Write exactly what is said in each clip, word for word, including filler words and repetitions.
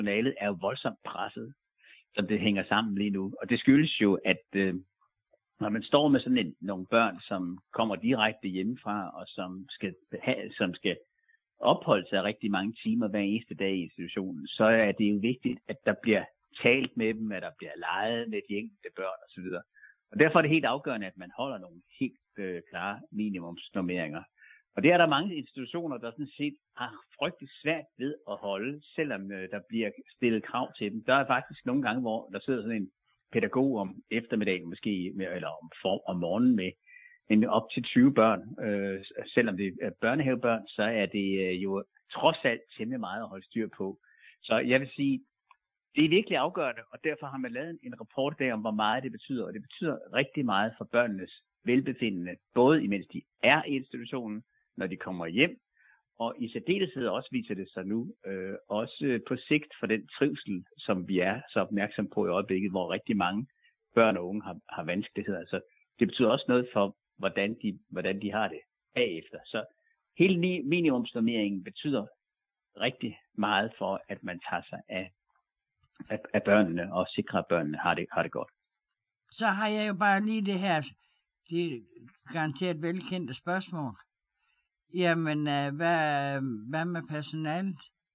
personalet er jo voldsomt presset, som det hænger sammen lige nu. Og det skyldes jo, at øh, når man står med sådan en, nogle børn, som kommer direkte hjemmefra, og som skal, have, som skal opholde sig rigtig mange timer hver eneste dag i institutionen, så er det jo vigtigt, at der bliver talt med dem, at der bliver leget med de enkelte børn osv. Og derfor er det helt afgørende, at man holder nogle helt øh, klare minimumsnormeringer. Og det er der mange institutioner, der sådan set har frygtelig svært ved at holde, selvom øh, der bliver stillet krav til dem. Der er faktisk nogle gange, hvor der sidder sådan en pædagog om eftermiddagen måske, med, eller om, for, om morgenen med en op til tyve børn. Øh, selvom det er børnehavebørn, så er det øh, jo trods alt temmelig meget at holde styr på. Så jeg vil sige, det er virkelig afgørende, og derfor har man lavet en rapport der om, hvor meget det betyder. Og det betyder rigtig meget for børnenes velbefindende, både imens de er i institutionen, når de kommer hjem, og i særdeleshed også viser det sig nu, øh, også på sigt for den trivsel, som vi er så opmærksom på i øjeblikket, hvor rigtig mange børn og unge har, har vanskeligheder. Altså, det betyder også noget for, hvordan de, hvordan de har det bagefter. Så hele minimumsnormeringen betyder rigtig meget for, at man tager sig af, af, af børnene og sikrer, at børnene har det, har det godt. Så har jeg jo bare lige det her, det er garanteret velkendte spørgsmål. Jamen, øh, hvad, hvad med personalet?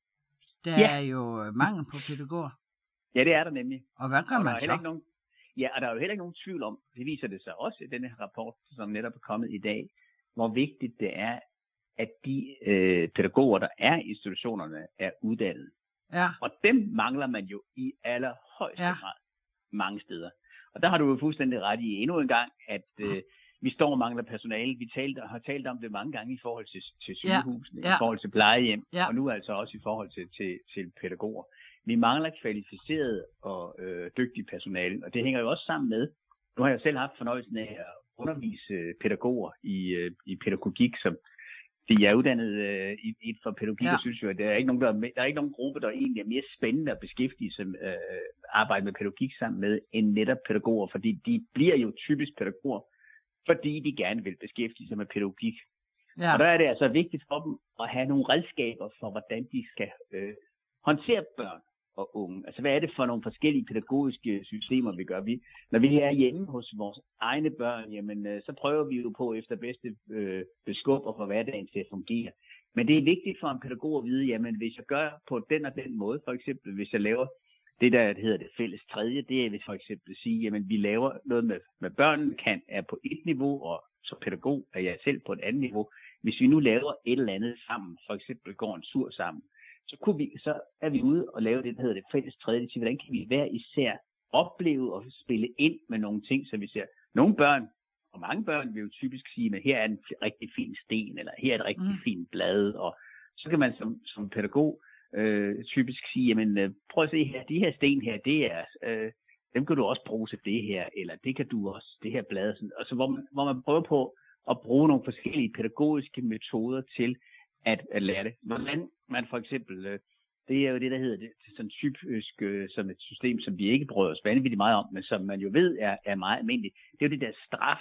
Der ja. er jo mangel på pædagoger. Ja, det er der nemlig. Og hvad gør og man så? Ikke nogen, ja, og der er jo heller ikke nogen tvivl om, det viser det sig også i denne rapport, som netop er kommet i dag, hvor vigtigt det er, at de øh, pædagoger, der er i institutionerne, er uddannet. Ja. Og dem mangler man jo i allerhøjeste ja. grad mange steder. Og der har du jo fuldstændig ret i endnu en gang, at øh, vi står og mangler personale. Vi talt, har talt om det mange gange i forhold til, til sygehusene, ja. Ja. i forhold til plejehjem, ja. og nu altså også i forhold til, til, til pædagoger. Vi mangler kvalificeret og øh, dygtige personale, og det hænger jo også sammen med, nu har jeg selv haft fornøjelsen af at undervise pædagoger i, øh, i pædagogik, som de er uddannet øh, i, i for pædagogik, ja. og synes jo, at der er ikke nogen, der, der er ikke nogen gruppe, der egentlig er mere spændende at beskæftige sig øh, arbejde med pædagogik sammen med, end netop pædagoger, fordi de bliver jo typisk pædagoger, fordi de gerne vil beskæftige sig med pædagogik. Ja. Og der er det altså vigtigt for dem at have nogle redskaber for, hvordan de skal øh, håndtere børn og unge. Altså, hvad er det for nogle forskellige pædagogiske systemer, vi gør? Vi, når vi er hjemme hos vores egne børn, jamen, øh, så prøver vi jo på efter bedste øh, beskub og for hverdagen til at fungere. Men det er vigtigt for en pædagog at vide, jamen, hvis jeg gør på den og den måde, for eksempel, hvis jeg laver det, der hedder det fælles tredje, det er, hvis for eksempel sige, jamen, vi laver noget med, med børnene, kan er på et niveau, og så pædagog er jeg selv på et andet niveau. Hvis vi nu laver et eller andet sammen, for eksempel går en tur sammen, så, kunne vi, så er vi ude og lave det, der hedder det fælles tredje, til hvordan kan vi hver især opleve og spille ind med nogle ting, så vi ser, nogle børn, og mange børn vil jo typisk sige, at her er en rigtig fin sten, eller her er et rigtig mm. fint blad, og så kan man som, som pædagog øh, typisk sige, jamen øh, prøv at se her, de her sten her, det er, øh, dem kan du også bruge til det her, eller det kan du også, det her blad, sådan, og så hvor man, hvor man prøver på at bruge nogle forskellige pædagogiske metoder til at, at lære det. Hvordan man for eksempel, øh, det er jo det, der hedder det, sådan typisk øh, som et system, som vi ikke bryder os vanvittigt meget om, men som man jo ved er, er meget almindeligt. Det er jo det der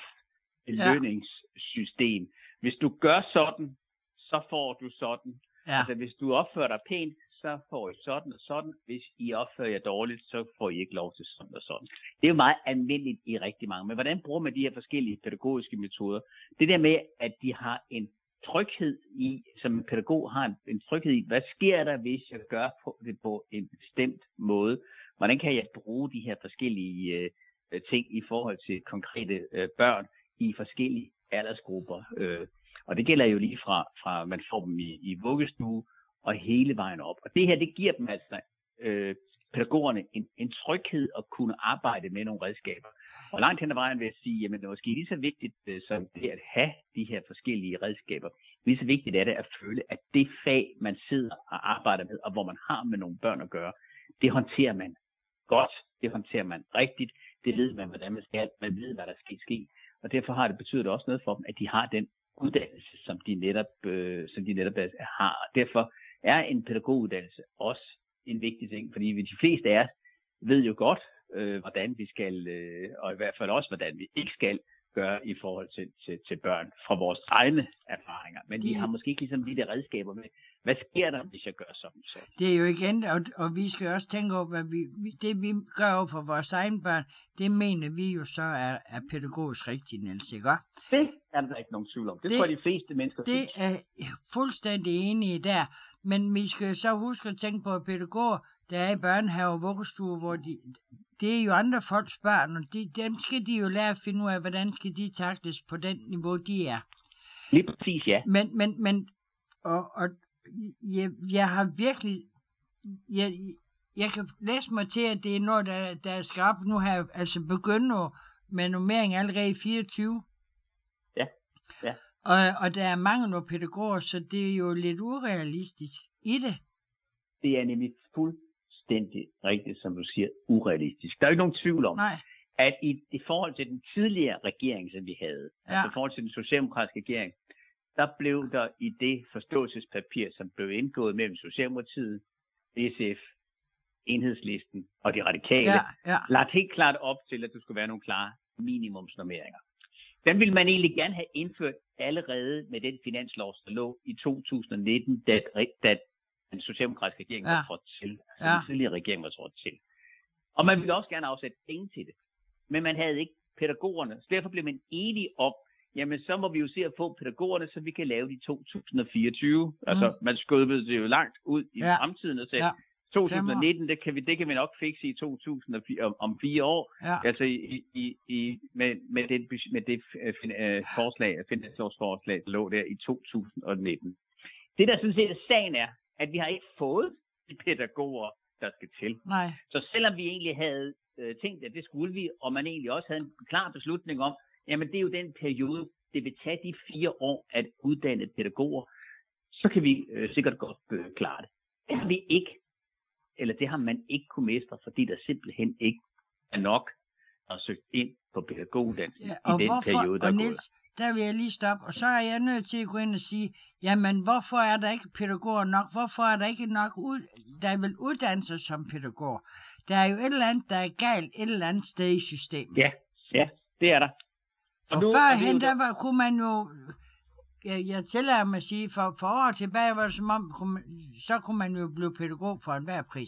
straf-belønningssystem. Ja. Hvis du gør sådan, så får du sådan. Ja. Altså hvis du opfører dig pænt, så får I sådan og sådan. Hvis I opfører jer dårligt, så får I ikke lov til sådan og sådan. Det er jo meget almindeligt i rigtig mange. Men hvordan bruger man de her forskellige pædagogiske metoder? Det der med, at de har en tryghed i, som en pædagog har en, en tryghed i, hvad sker der, hvis jeg gør på det på en bestemt måde? Hvordan kan jeg bruge de her forskellige øh, ting i forhold til konkrete øh, børn i forskellige aldersgrupper? Øh, og det gælder jo lige fra, fra man får dem i, i vuggestue og hele vejen op. Og det her, det giver dem altså øh, pædagogerne en, en tryghed at kunne arbejde med nogle redskaber. Og langt hen ad vejen vil jeg sige, jamen det er måske lige så vigtigt øh, som det at have de her forskellige redskaber. Lige så vigtigt er det at føle, at det fag, man sidder og arbejder med, og hvor man har med nogle børn at gøre, det håndterer man godt, det håndterer man rigtigt, det ved man, hvordan man skal, man ved, hvad der skal ske. Og derfor har det betydet også noget for dem, at de har den uddannelse, som de netop, øh, som de netop har. Og derfor er en pædagoguddannelse også en vigtig ting, fordi de fleste af os ved jo godt, øh, hvordan vi skal, øh, og i hvert fald også, hvordan vi ikke skal, gøre i forhold til, til, til børn fra vores egne erfaringer. Men de... vi har måske ikke ligesom de der redskaber med, hvad sker der, hvis jeg gør sådan så? Det er jo igen, og, og vi skal også tænke over, hvad vi, det vi gør over for vores egne børn, det mener vi jo så er, er pædagogisk rigtigt, Niels, ikke? Det er der ikke nogen tvivl om. Det, det tror jeg, de fleste mennesker Det synes. Er fuldstændig enige der, men vi skal så huske at tænke på, at pædagoger, der er i børnehave og vuggestue, hvor de, det er jo andre folks børn, og de, dem skal de jo lære at finde ud af, hvordan skal de takles på den niveau, de er. Lige præcis, ja. Men, men, men og, og jeg, jeg har virkelig, jeg, jeg kan læse mig til, at det er noget, der, der skal op nu her, altså begynde med nummering allerede i fireogtyve. Ja, ja. Og, og der er mange nogle pædagoger, så det er jo lidt urealistisk i det. Det er nemlig fuldstændig rigtigt, som du siger, urealistisk. Der er jo ikke nogen tvivl om, Nej. at i, i forhold til den tidligere regering, som vi havde, ja. altså i forhold til den socialdemokratiske regering, der blev der i det forståelsespapir, som blev indgået mellem Socialdemokratiet, S F, Enhedslisten og de radikale, ja, ja. lagt helt klart op til, at der skulle være nogle klare minimumsnormeringer. Den ville man egentlig gerne have indført allerede med den finanslov, der lå i to tusind nitten, da, da den socialdemokratiske regering ja. var trådt til. Altså ja. Den tidligere regering var trådt til. Og man ville også gerne afsætte penge til det. Men man havde ikke pædagogerne. Så derfor blev man enige om, jamen så må vi jo se at få pædagogerne, så vi kan lave de to tusind fireogtyve. Mm. Altså man skødte det jo langt ud i ja. fremtiden og sagde, ja. to tusind nitten, det kan vi, det kan vi nok fikse i to tusind og fire, om, om fire år. Ja. Altså i, i, i, med, med det, med det uh, forslag, finanslovsforslag, der lå der i to tusind nitten. Det der sådan set er sagen er, at vi har ikke fået de pædagoger, der skal til. Nej. Så selvom vi egentlig havde øh, tænkt, at det skulle vi, og man egentlig også havde en klar beslutning om, jamen det er jo den periode, det vil tage de fire år at uddanne pædagoger, så kan vi øh, sikkert godt øh, klare det. Det har vi ikke, eller det har man ikke kunne mestre, fordi der simpelthen ikke er nok at søge ind på pædagoguddannelsen ja, i den hvorfor, periode, der er Niels, gået. Der vil jeg lige stoppe, og så er jeg nødt til at gå ind og sige, jamen hvorfor er der ikke pædagoger nok? Hvorfor er der ikke nok ud, der er vel uddannelser som pædagoger? Der er jo et eller andet, der er galt et eller andet sted i systemet. Ja, ja, det er der. Og, og nu, førhen, der var, kunne man jo, jeg, jeg tillader mig at sige, for, for år tilbage var det som om, kunne man, så kunne man jo blive pædagog for enhver pris.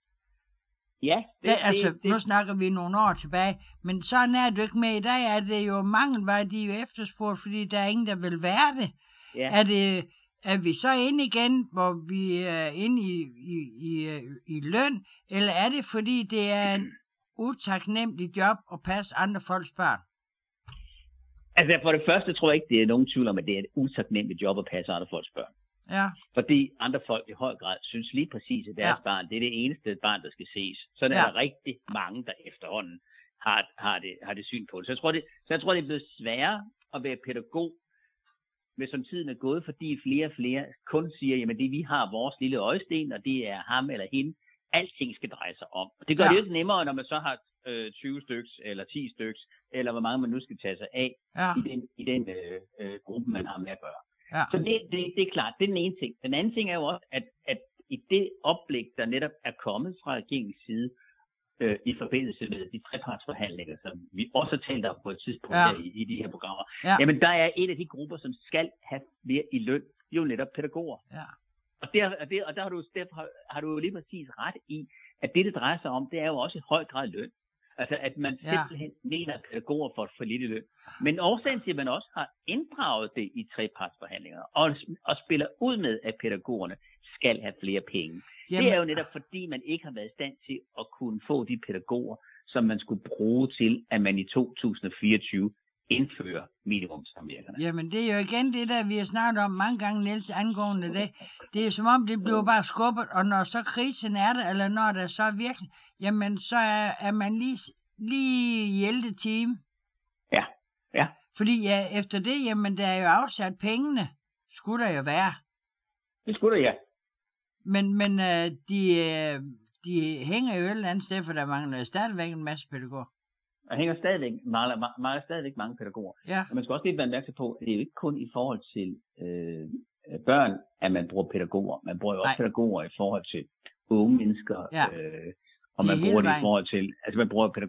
Ja, det, det, altså, det, det. Nu snakker vi nogle år tilbage, men sådan er det ikke med. I dag er det jo mangelvej, de er jo efterspurgt, fordi der er ingen, der vil være det. Ja. Er det. Er vi så inde igen, hvor vi er inde i, i, i, i løn, eller er det, fordi det er en utaknemmelig job at passe andre folks børn? Altså for det første tror jeg ikke, det er nogen tvivl om, at det er et utaknemmeligt job at passe andre folks børn. Ja. Fordi andre folk i høj grad synes lige præcis, at deres ja. barn, det er det eneste barn, der skal ses. Sådan ja. er der rigtig mange, der efterhånden har, har, det, har det syn på det. Så jeg, tror, det. så jeg tror, det er blevet sværere at være pædagog, hvis som tiden er gået, fordi flere og flere kun siger, jamen det vi har vores lille øjesten, og det er ham eller hende. Alting skal dreje sig om. Og det gør ja. det jo ikke nemmere, når man så har øh, tyve styks, eller ti styks, eller hvor mange man nu skal tage sig af ja. i den, i den øh, øh, gruppe, man har med at gøre. Ja. Så det, det, det er klart, det er den ene ting. Den anden ting er jo også, at, at i det oplæg, der netop er kommet fra regeringens side, øh, i forbindelse med de trepartsforhandlinger, som vi også har talt om på et tidspunkt ja. her i, i de her programmer, ja. jamen der er en af de grupper, som skal have mere i løn, jo netop pædagoger. Ja. Og, der, og, der, og der har du, der har, har du jo lige præcis ret i, at det, det drejer sig om, det er jo også i høj grad løn. Altså, at man ja. simpelthen mener pædagoger for for lille løn. Men årsagen til, at man også har inddraget det i trepartsforhandlinger, og, og spiller ud med, at pædagogerne skal have flere penge. Jamen. Det er jo netop, fordi man ikke har været i stand til at kunne få de pædagoger, som man skulle bruge til, at man i to tusind fireogtyve indfører minimumsnormeringerne. Jamen, det er jo igen det, der vi har snakket om mange gange, Niels, angående det. Det er som om, det bliver bare skubbet, og når så krisen er der, eller når der så er virkelig, jamen, så er, er man lige, lige i ellevte time. Ja, ja. Fordi ja, efter det, jamen, der er jo afsat pengene, skulle der jo være. Det skulle der, ja. Men, men uh, de, uh, de hænger jo et eller andet sted, for der mangler stadigvæk en masse pædagoger. Der hænger stadigvæk, mangler, mangler stadigvæk mange pædagoger. Ja. Og man skal også lige være opmærksom på, at det er jo ikke kun i forhold til øh, børn, at man bruger pædagoger. Man bruger jo også Nej. pædagoger i forhold til unge mennesker. Ja. Øh, og man bruger det i forhold til, altså man bruger pædagoger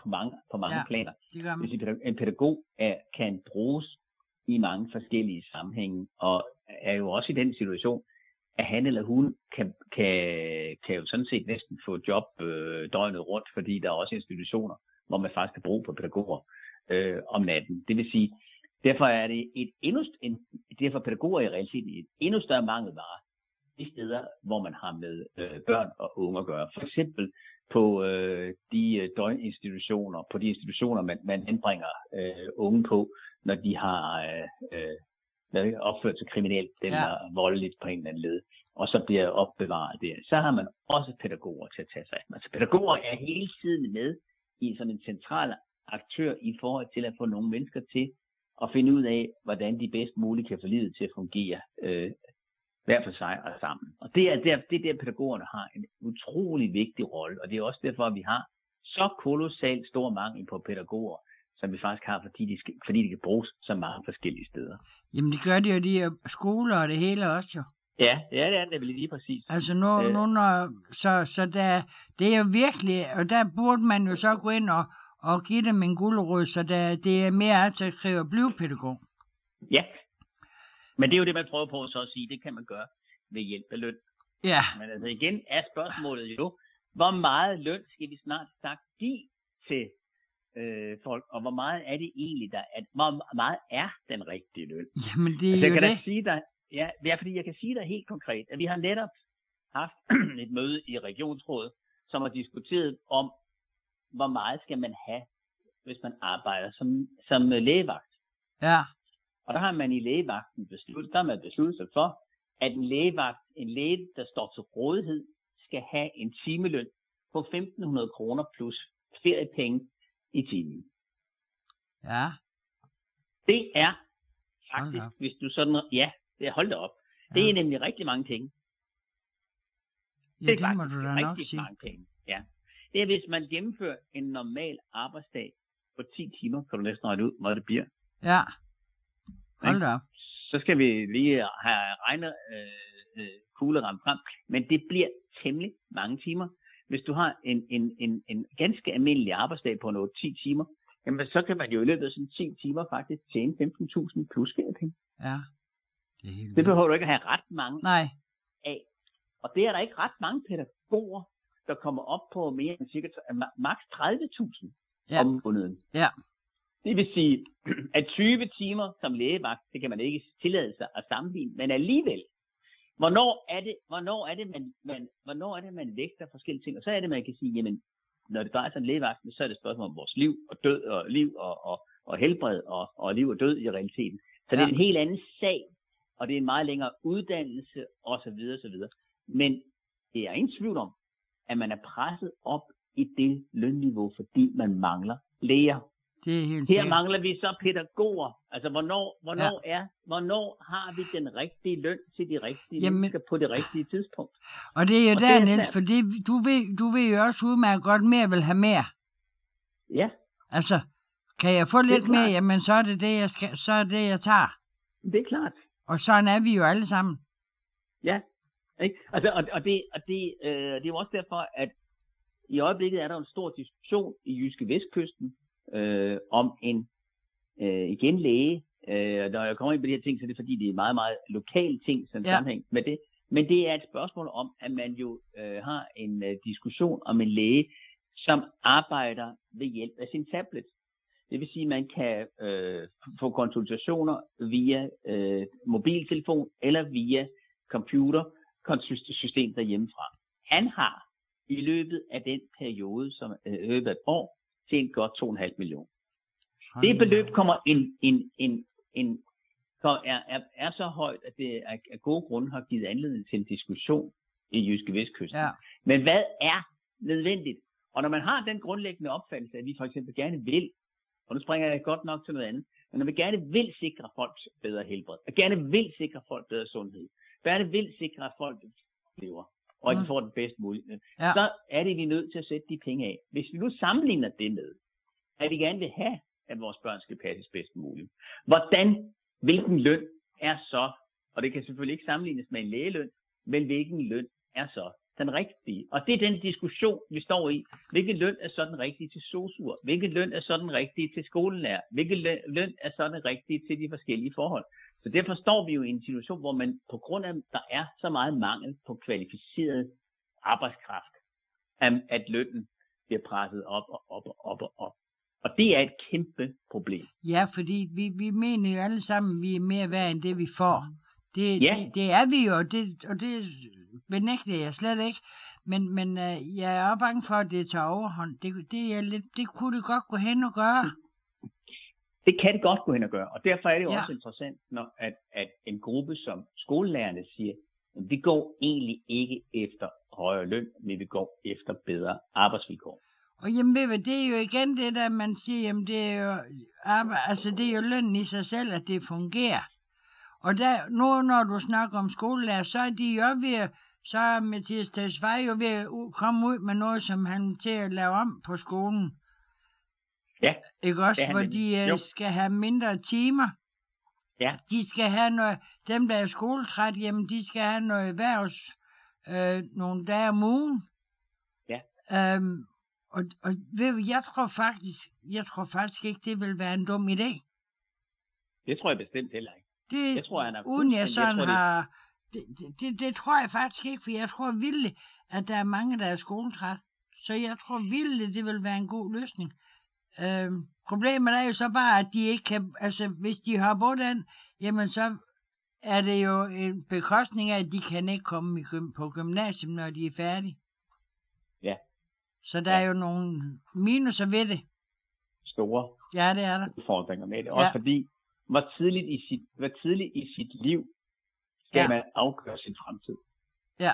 på mange, på mange Ja, planer. det gør man. Hvis en pædagog er, kan bruges i mange forskellige sammenhænge, og er jo også i den situation, at han eller hun kan, kan, kan jo sådan set næsten få job øh, døgnet rundt, fordi der er også institutioner, hvor man faktisk kan bruge på pædagoger øh, om natten. Det vil sige, derfor er det et endnu, en, derfor pædagoger i realiteten et endnu større mangelvare de steder, hvor man har med øh, børn og unge at gøre. For eksempel på øh, de øh, døgninstitutioner, på de institutioner, man, man anbringer øh, unge på, når de har øh, øh, opført sig kriminelt eller ja. voldeligt på en eller anden led, og så bliver opbevaret der. Så har man også pædagoger til at tage sig af. Altså pædagoger er hele tiden med i sådan en central aktør i forhold til at få nogle mennesker til at finde ud af, hvordan de bedst muligt kan få livet til at fungere øh, hver for sig og sammen. Og det er der, det er der pædagogerne har en utrolig vigtig rolle, og det er også derfor, at vi har så kolossalt stor mangel på pædagoger, som vi faktisk har, fordi de, skal, fordi de kan bruges så mange forskellige steder. Jamen det gør de jo de her skoler og det hele også jo. Ja, ja det er det vel lige præcis. Altså nu, øh, nu når, så, så der, det er jo virkelig, og der burde man jo så gå ind og, og give dem en gulerod, så der, det er mere attraktivt at blive pædagog. Ja, men det er jo det, man prøver på så at sige, det kan man gøre ved hjælp af løn. Ja. Men altså igen er spørgsmålet jo, hvor meget løn skal vi snart sagt give til øh, folk, og hvor meget er det egentlig, der er, hvor meget er den rigtige løn? Jamen det er altså, jo jeg kan det. Sige dig, ja, det er fordi, jeg kan sige dig helt konkret, at vi har netop haft et møde i regionsrådet, som har diskuteret om, hvor meget skal man have, hvis man arbejder som, som lægevagt. Ja. Og der har man i lægevagten besluttet, der har man besluttet sig for, at en lægevagt, en læge, der står til rådighed, skal have en timeløn på femten hundrede kroner plus feriepenge i timen. Ja. Det er faktisk, hvis du sådan, ja, det er holdt op. Ja. Det er nemlig rigtig mange penge. Ja, det, det faktisk må du da nok sige. Mange penge. Ja. Det er, hvis man gennemfører en normal arbejdsdag på ti timer, kan du næsten regne ud, hvad det bliver. Ja. Hold da op. Så skal vi lige have regnet øh, kugleramt frem. Men det bliver temmelig mange timer. Hvis du har en, en, en, en ganske almindelig arbejdsdag på noget ti timer, jamen så kan man jo i løbet af sådan ti timer faktisk tjene femten tusind plus feriepenge. Ja. Det, er helt det behøver du ikke at have ret mange Nej. af. Og det er der ikke ret mange pædagoger, der kommer op på mere end cirka maks tredive tusind ja. om måneden. Ja. Det vil sige, at tyve timer som lægevagt, det kan man ikke tillade sig at sammenligne, men alligevel, hvornår er det, hvornår er det, man, man, hvornår er det, man vægter forskellige ting, og så er det, man kan sige, jamen, når det drejer sig om lægevagten, så er det et spørgsmål om vores liv og død og liv og, og, og helbred og, og liv og død i realiteten. Så ja. Det er en helt anden sag, og det er en meget længere uddannelse osv. osv. Men det er ingen tvivl om, at man er presset op i det lønniveau, fordi man mangler læger. Det er helt Her sikkert. mangler vi så pædagoger. Altså, hvornår, hvornår, ja. er, hvornår har vi den rigtige løn til de rigtige Jamen, mennesker på det rigtige tidspunkt? Og det er jo og der, Niels, for det, du, ved, du ved jo også udmærket godt, mere vil have mere. Ja. Altså, kan jeg få lidt mere, jamen så er det det, jeg, skal, så er det, jeg tager. Det er klart. Og sådan er vi jo alle sammen. Ja, ikke? Altså, og, og, det, og det, øh, det er jo også derfor, at i øjeblikket er der en stor diskussion i Jyske Vestkysten, Øh, om en øh, igen læge. Øh, når jeg kommer ind på de her ting, så er det fordi, det er meget, meget lokale ting, som ja. sammenhæng med det. Men det er et spørgsmål om, at man jo øh, har en øh, diskussion om en læge, som arbejder ved hjælp af sin tablet. Det vil sige, at man kan øh, få konsultationer via øh, mobiltelefon eller via computersystem derhjemmefra. Han har i løbet af den periode, som øh, løbet af et år, tjent godt to komma fem millioner. Det beløb kommer en, en, en, en, er, er, er så højt, at det af, af gode grunde har givet anledning til en diskussion i Jyske Vestkysten. Ja. Men hvad er nødvendigt? Og når man har den grundlæggende opfattelse, at vi for eksempel gerne vil, og nu springer jeg godt nok til noget andet, men når vi gerne vil sikre folk bedre helbred, og gerne vil sikre folk bedre sundhed, gerne vil sikre, at folk lever, og at de får det bedst muligt, ja. så er det, vi er nødt til at sætte de penge af. Hvis vi nu sammenligner det med, at vi gerne vil have, at vores børn skal passes bedst muligt, hvordan, hvilken løn er så, og det kan selvfølgelig ikke sammenlignes med en lægeløn, men hvilken løn er så den rigtige? Og det er den diskussion, vi står i. Hvilken løn er så den rigtige til sosuer? Hvilken løn er så den rigtige til skolelærer? Hvilken løn er så den rigtige til de forskellige forhold? Så derfor står vi jo i en situation, hvor man på grund af, at der er så meget mangel på kvalificeret arbejdskraft, at lønnen bliver presset op og op og op og op. Og det er et kæmpe problem. Ja, fordi vi, vi mener jo alle sammen, at vi er mere værd end det, vi får. Det, ja. det, det er vi jo, og det, og det benægter jeg slet ikke. Men, men uh, jeg er også bange for, at det tager overhånd. Det, det, er lidt, det kunne det godt gå hen og gøre. Det kan det godt gå hen og gøre, og derfor er det jo ja. også interessant, når at, at en gruppe som skolelærerne siger, at vi går egentlig ikke efter højere løn, men vi går efter bedre arbejdsvilkår. Og jamen ved du, det er jo igen det der, man siger, jamen det er jo, altså det er jo lønnen i sig selv, at det fungerer. Og der, nu når du snakker om skolelærer, så er de jo ved, så er Mathias Tesfaye jo ved at komme ud med noget, som han til at lave om på skolen. Ja. Ikke også, hvor de uh, skal have mindre timer. Ja. De skal have noget, dem der er skoletræt, jamen de skal have noget erhvervs, øh, nogle dage om ugen. Ja. Øhm, og, og ved du, jeg tror faktisk, jeg tror faktisk ikke, det vil være en dum idé. Det tror jeg bestemt heller ikke. Det, jeg tror, han er uden jeg sådan jeg tror, har, det, det, det, det tror jeg faktisk ikke, for jeg tror vildt, at der er mange, der er skoletræt. Så jeg tror vildt, det vil være en god løsning. Øhm, problemet er jo så bare, at de ikke kan, altså hvis de har på den, jamen så er det jo en bekostning af, at de kan ikke komme i gym- på gymnasium, når de er færdige. Ja. Så der ja. er jo nogle minuser ved det. Store. Ja, det er der. Udfordringer med det. Ja. Også fordi, hvor tidligt i sit, hvor tidligt i sit liv skal ja. man afgøre sin fremtid. Ja.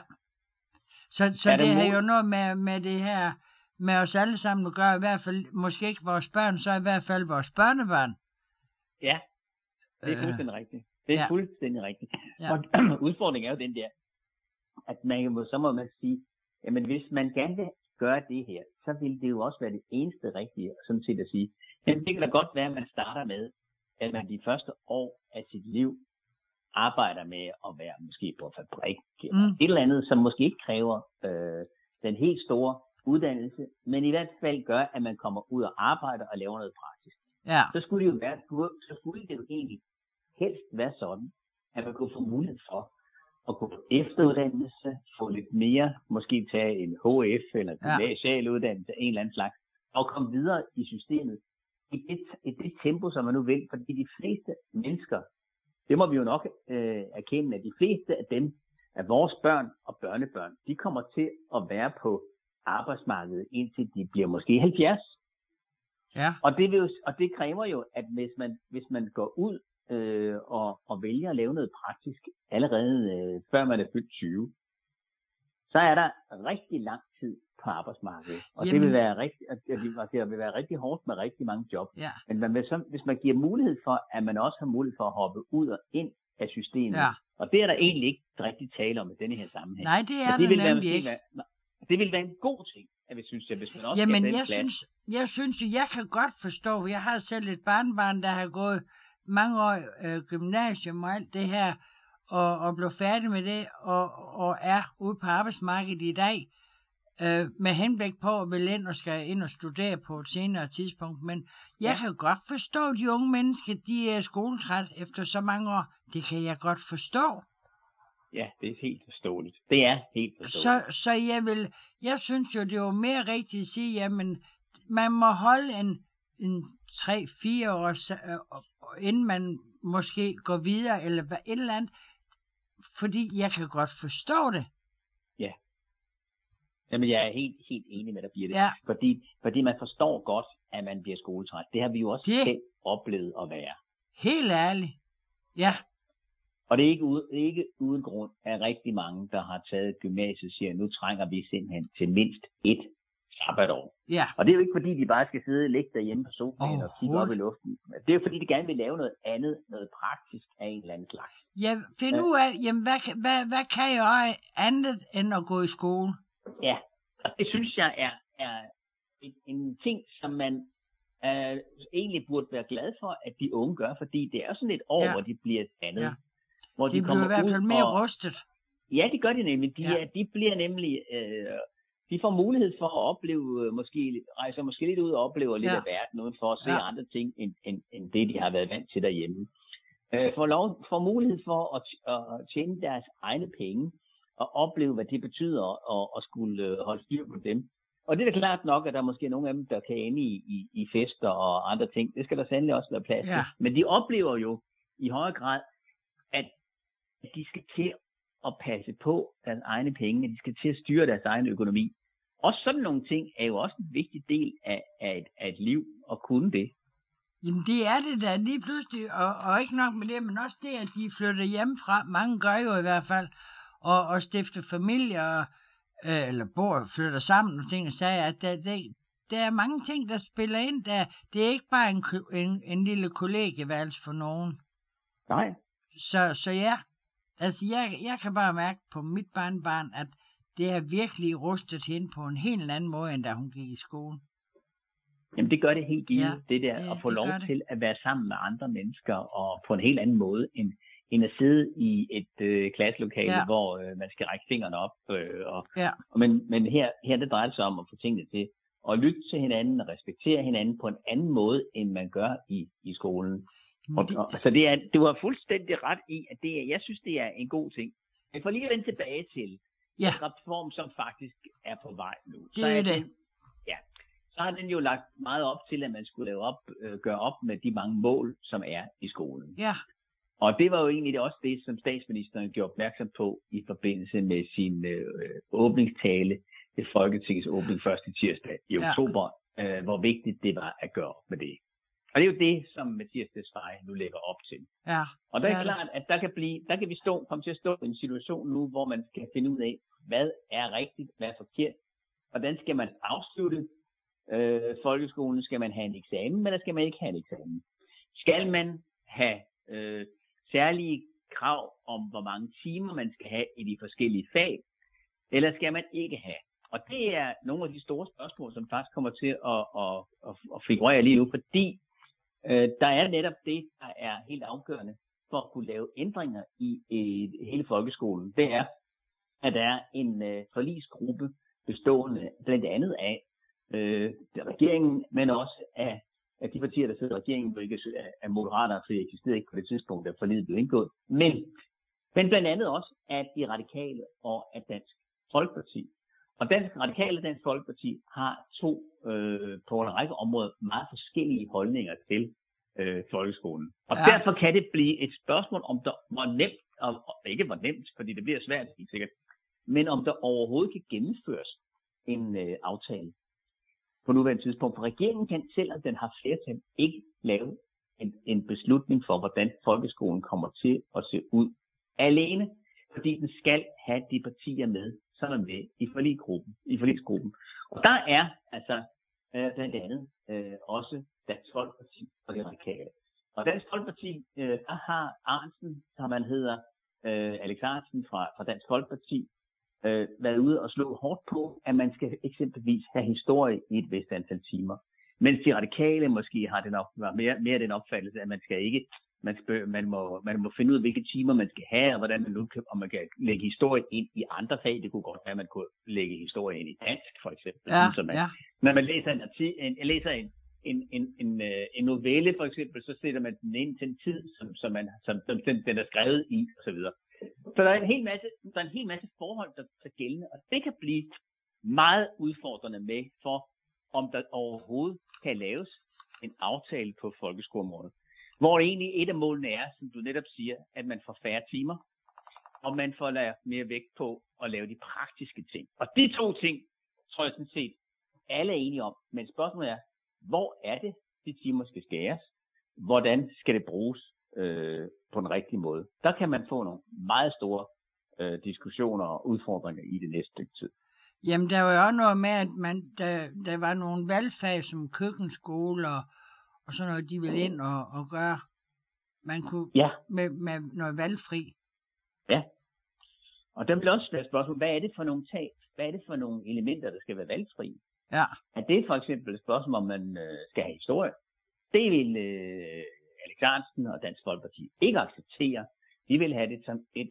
Så, så det, det har jo noget med, med det her, med os alle sammen at gøre, i hvert fald, måske ikke vores børn, så i hvert fald vores børnebørn. Ja, det er fuldstændig øh, rigtigt. Det er ja. fuldstændig rigtigt. Ja. Og udfordringen er jo den der, at man, så må man sige, jamen hvis man gerne vil gøre det her, så vil det jo også være det eneste rigtige, sådan set at sige. Men det kan da godt være, at man starter med, at man de første år af sit liv arbejder med at være måske på fabrik, eller mm. et eller andet, som måske ikke kræver øh, den helt store uddannelse, men i hvert fald gør, at man kommer ud og arbejder og laver noget praktisk. Ja. Så skulle det jo være, så skulle det jo egentlig helst være sådan, at man kunne få mulighed for at gå på efteruddannelse, få lidt mere, måske tage en H F eller en gymnasial uddannelse, en eller anden slags, og komme videre i systemet i det, i det tempo, som man nu vil, fordi de fleste mennesker, det må vi jo nok øh, erkende, at de fleste af dem, af vores børn og børnebørn, de kommer til at være på arbejdsmarkedet, indtil de bliver måske halvfjerds. Ja. Og, det vil jo, og det kræver jo, at hvis man, hvis man går ud øh, og, og vælger at lave noget praktisk allerede øh, før man er fyldt tyve, så er der rigtig lang tid på arbejdsmarkedet. Og Jamen. det vil være rigtig, det vil være rigtig hårdt med rigtig mange job. Ja. Men man vil så, hvis man giver mulighed for, at man også har mulighed for at hoppe ud og ind af systemet, ja. og det er der egentlig ikke rigtig tale om i denne her sammenhæng. Nej, det er det det nemlig ikke. Være, det vil være en god ting, at vi synes, at hvis man også Jamen, jeg plads. synes, jeg synes jo, jeg kan godt forstå, for jeg har selv et barnbarn, der har gået mange år øh, gymnasium og alt det her, og, og blev færdig med det, og, og er ude på arbejdsmarkedet i dag, øh, med henblik på at vil ind og skal ind og studere på et senere tidspunkt. Men jeg ja. kan godt forstå, at de unge mennesker, de er skoletræt efter så mange år. Det kan jeg godt forstå. Ja, det er helt forståeligt. Det er helt forståeligt. Så, så jeg vil, jeg synes jo, det var mere rigtigt at sige, jamen, man må holde en, en tre-fire år, øh, inden man måske går videre, eller hvad et eller andet, fordi jeg kan godt forstå det. Ja. Jamen, jeg er helt, helt enig med dig, Birte. Ja. Fordi, fordi man forstår godt, at man bliver skoletræt. Det har vi jo også det... selv oplevet at være. Helt ærligt. Ja. Og det er ikke, ude, ikke uden grund, at rigtig mange, der har taget gymnasiet, siger, nu trænger vi simpelthen til mindst et sabbatår. Ja. Og det er jo ikke, fordi de bare skal sidde og ligge derhjemme på sofaen og kigge op i luften. Det er jo, fordi de gerne vil lave noget andet, noget praktisk af en eller anden slags. Ja, find ud af, jamen, hvad, hvad, hvad kan jeg andet end at gå i skole? Ja, og det synes jeg er, er en, en ting, som man øh, egentlig burde være glad for, at de unge gør, fordi det er sådan et år, ja. hvor de bliver dannet. Ja. Hvor de, de bliver i hvert fald mere og, rustet. Ja, det gør de nemlig. De, Ja. er, de bliver nemlig, øh, de får mulighed for at opleve, måske rejser måske lidt ud og oplever lidt Ja. af verden, uden for at se Ja. andre ting, end, end, end det, de har været vant til derhjemme. Øh, får, lov, får mulighed for at, at tjene deres egne penge, og opleve, hvad det betyder at, at skulle holde styr på dem. Og det er da klart nok, at der er måske nogle af dem, der kan ende i, i, i fester og andre ting. Det skal der sandelig også være plads til. Ja. Men de oplever jo i højere grad, at de skal til at passe på deres egne penge, at de skal til at styre deres egen økonomi. Og sådan nogle ting er jo også en vigtig del af, af, et, af et liv, at kunne det. Jamen det er det da lige pludselig, og, og ikke nok med det, men også det, at de flytter hjemmefra. Mange gør jo i hvert fald, og, og stifter familie, og, øh, eller bor, flytter sammen og ting og sager. At der, der, der er mange ting, der spiller ind der. Det er ikke bare en, en, en lille kollegieværelse for nogen. Nej. Så, så ja, altså jeg, jeg kan bare mærke på mit barnebarn, at det er virkelig rustet hende på en helt anden måde, end da hun gik i skole. Jamen det gør det helt givet, Ja, det der det- at få det lov gør det. til at være sammen med andre mennesker, og på en helt anden måde, end, end at sidde i et øh, klasselokale, Ja. hvor øh, man skal række fingrene op. Øh, og, Ja. og men, men her, her det drejer det sig om at få tingene til at lytte til hinanden og respektere hinanden på en anden måde, end man gør i, i skolen. Og, Det, og, så det er, du har fuldstændig ret i, at det er, jeg synes, det er en god ting. Men for lige at vende tilbage til Ja. den reform, som faktisk er på vej nu. Det så er er det. Den, ja, så har den jo lagt meget op til, at man skulle lave op, øh, gøre op med de mange mål, som er i skolen. ja, Og det var jo egentlig også det, som statsministeren gjorde opmærksom på i forbindelse med sin øh, åbningstale ved Folketingets åbning første tirsdag i Ja. oktober, øh, hvor vigtigt det var at gøre op med det. Og det er jo det, som Mathias Tesfaye nu lægger op til. ja. Og der det er er klart, at der kan, blive, der kan vi stå, komme til at stå i en situation nu, hvor man skal finde ud af, hvad er rigtigt, hvad er forkert. Hvordan skal man afslutte øh, folkeskolen? Skal man have en eksamen, eller skal man ikke have en eksamen? Skal man have øh, særlige krav om, hvor mange timer man skal have i de forskellige fag, eller skal man ikke have? Og det er nogle af de store spørgsmål, som faktisk kommer til at, at, at, at figurere lige nu, fordi øh, der er netop det, der er helt afgørende for at kunne lave ændringer i, i hele folkeskolen. Det er, at der er en øh, forligsgruppe bestående blandt andet af øh, regeringen, men også af, af de partier, der sidder i regeringen, hvilket er, er moderater, for det eksisterede ikke på det tidspunkt, da forliget blev indgået. Men, men blandt andet også af de radikale og af Dansk Folkeparti. Og Dansk Radikale og Dansk Folkeparti har to øh, på en række områder meget forskellige holdninger til øh, folkeskolen. Og Ja. ja. derfor kan det blive et spørgsmål, om der hvor nemt, og, og ikke hvor nemt, fordi det bliver svært, helt sikkert, men om der overhovedet kan gennemføres en øh, aftale på nuværende tidspunkt. For regeringen kan, selvom den har flertal, ikke lave en, en beslutning for, hvordan folkeskolen kommer til at se ud alene, fordi den skal have de partier med, som er med i forligsgruppen. I forligsgruppen. Og der er altså øh, blandt andet øh, også Dansk Folkeparti og de radikale. Og Dansk Folkeparti, øh, der har Arnsen, som man hedder, øh, Alex Arnsen fra, fra Dansk Folkeparti, øh, været ude og slå hårdt på, at man skal eksempelvis have historie i et vist antal timer. Mens de radikale måske har det nok mere, mere den opfattelse, at man skal ikke, man, skal, man, må, man må finde ud af, hvilke timer man skal have, og hvordan man nu kan, om man kan lægge historie ind i andre fag. Det kunne godt være, at man kunne lægge historie ind i dansk, for eksempel. Ja, så man, ja. når man læser en, en, en, læser en, en, en, en, en novelle, for eksempel, så sætter man den ind til en tid, som, som, man, som, som den, den er skrevet i, og så videre. Så der er en hel masse, der er en hel masse forhold, der er gældende, og det kan blive meget udfordrende med, for om der overhovedet kan laves en aftale på folkeskoleområdet. Hvor egentlig et af målene er, som du netop siger, at man får færre timer, og man får lagt mere vægt på at lave de praktiske ting. Og de to ting, tror jeg sådan set, alle er enige om. Men spørgsmålet er, hvor er det, de timer skal skæres? Hvordan skal det bruges øh, på den rigtige måde? Der kan man få nogle meget store øh, diskussioner og udfordringer i det næste stykke tid. Jamen, der var jo også noget med, at man, der, der var nogle valgfag som køkkenskole og, og sådan noget, de ville ind og, og gøre. Man kunne Ja. med, med noget valgfri. Ja. Og der vil også være spørgsmål, hvad er det for nogle tag? Hvad er det for nogle elementer, der skal være valgfri? Ja. Er det for eksempel et spørgsmål, om man øh, skal have historie? Det vil øh, Alex Arnsen og Dansk Folkeparti ikke acceptere. De vil have det som et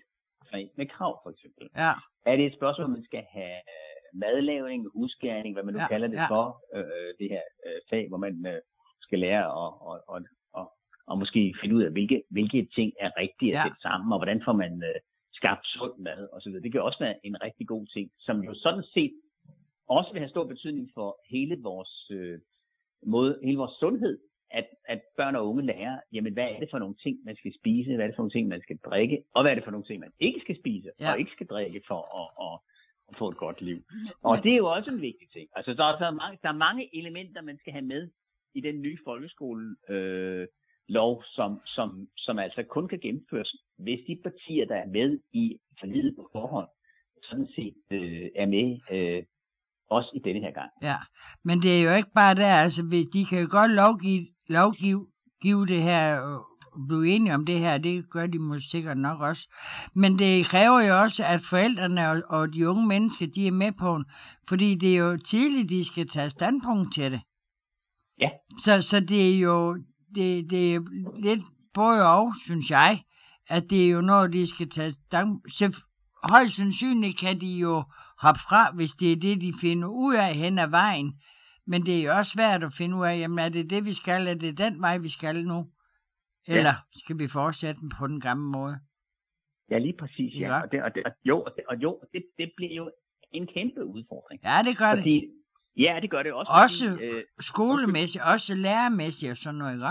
med krav, for eksempel. Ja. Er det et spørgsmål, om man skal have madlavning, husgerning, hvad man nu ja, kalder det ja. for, øh, det her øh, fag, hvor man øh, skal lære at og, og, og, og måske finde ud af, hvilke, hvilke ting er rigtige at ja. sætte sammen, og hvordan får man øh, skabt sund mad, og så videre. Det kan også være en rigtig god ting, som jo sådan set også vil have stor betydning for hele vores øh, måde, hele vores sundhed, at, at børn og unge lærer, jamen hvad er det for nogle ting, man skal spise, hvad er det for nogle ting, man skal drikke, og hvad er det for nogle ting, man ikke skal spise, ja. og ikke skal drikke for at, at, at få et godt liv. Og det er jo også en vigtig ting. Altså der er, der er, mange, der er mange elementer, man skal have med i den nye folkeskole øh, lov, som, som, som altså kun kan gennemføres, hvis de partier, der er med i forliget på forhånd, sådan set øh, er med øh, også i denne her gang. Ja, men det er jo ikke bare der, altså de kan jo godt lovgive, lovgive give det her, og blive enige om det her, det gør de måske sikkert nok også. Men det kræver jo også, at forældrene og, og de unge mennesker, de er med på den, fordi det er jo tidligt, de skal tage standpunkt til det. Ja. Så, så det er jo det, det er lidt både og, synes jeg, at det er jo når de skal tage standpunkt. Så højst sandsynligt kan de jo hoppe fra, hvis det er det, de finder ud af hen ad vejen. Men det er jo også svært at finde ud af, jamen er det det, vi skal, er det den vej, vi skal nu? Eller ja. skal vi fortsætte på den gamle måde? Ja, lige præcis, ja. ja. Og, det, og, det, og jo, og, det, og jo det, det bliver jo en kæmpe udfordring. Ja, det gør fordi, det. Ja, det gør det også. Også fordi, øh, skolemæssigt, også, også lærermæssigt og sådan noget, ikke?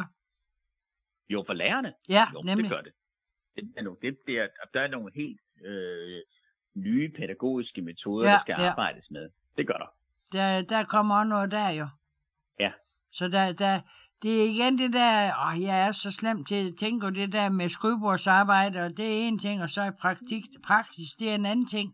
Jo, for lærerne. Ja, jo, nemlig. det gør det. Det er, nogle, det, det er, der er nogle helt øh, nye pædagogiske metoder, ja, der skal ja. arbejdes med. Det gør der. Der, der kommer også noget der jo. Ja. Så der, der, det er igen det der, åh, jeg er så slem til at tænke, og det der med skrivebordsarbejde, og det er en ting, og så er praktik, praksis, det er en anden ting.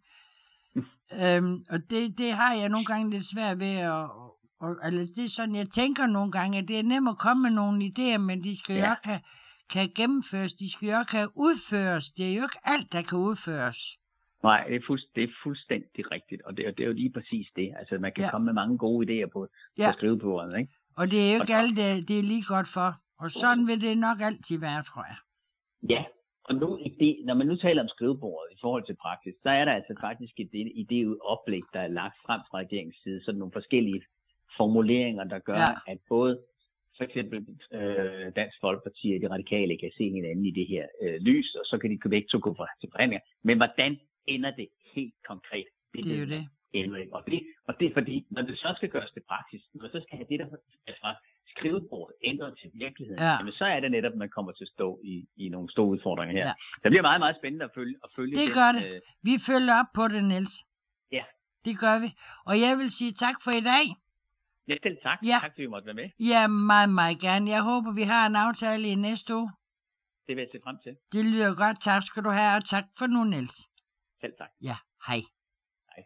øhm, og det, det har jeg nogle gange lidt svært ved at, og, eller det er sådan, jeg tænker nogle gange, at det er nemt at komme med nogle idéer, men de skal ja. jo kan, kan gennemføres, de skal jo kan udføres. Det er jo ikke alt, der kan udføres. Nej, det er, fuldst, det er fuldstændig rigtigt, og det, og det er jo lige præcis det. Altså, man kan ja. komme med mange gode idéer på, ja. på skrivebordet, ikke? Og det er jo ikke alt, det, det er lige godt for. Og sådan vil det nok altid være, tror jeg. Ja, og nu, det, når man nu taler om skrivebordet i forhold til praksis, så er der altså faktisk et idéoplæg, der er lagt frem fra regeringens side, sådan nogle forskellige formuleringer, der gør, ja. at både for eksempel øh, Dansk Folkeparti og de radikale kan se hinanden i det her øh, lys, og så kan de begge to gå til forhandlinger. Men hvordan ender det helt konkret? Det, det er jo det. Og det, og det er fordi, når det så skal gøres til praksis, når så skal have det der fra skrivebordet ændret til virkeligheden, ja. jamen, så er det netop, at man kommer til at stå i, i nogle store udfordringer her. Ja. Det bliver meget, meget spændende at følge. At følge det den, gør det. Øh... Vi følger op på det, Niels. Ja. Det gør vi. Og jeg vil sige tak for i dag. Ja, selv tak. Ja. Tak, fordi vi måtte være med. Ja, meget, meget gerne. Jeg håber, vi har en aftale i næste uge. Det vil jeg se frem til. Det lyder godt. Tak skal du have, og tak for nu, Niels. Selv tak. Ja, hej. Hej.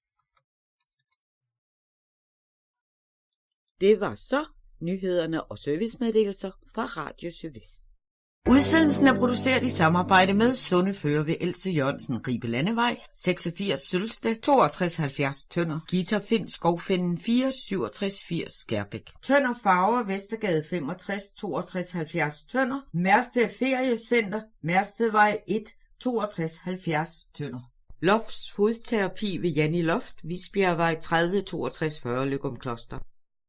Det var så nyhederne og servicemeddelelser fra Radio Sydvest. Udsendelsen er produceret i samarbejde med Sunde Fører ved Else Jørgensen, Ribe Landevej, seksogfirs Sølsted, toogtres halvfjerds Tønder, Gita Find, Skovfinden fire, syvogtres firs Skærbæk. Tønder Farver, Vestergade femogtres, toogtres halvfjerds Tønder, Mersted Feriecenter, Merstedvej et, toogtres halvfjerds Tønder. Lofts Fodterapi ved Janni Loft, Visbjergvej tredive, toogtres fyrre Løgumkloster.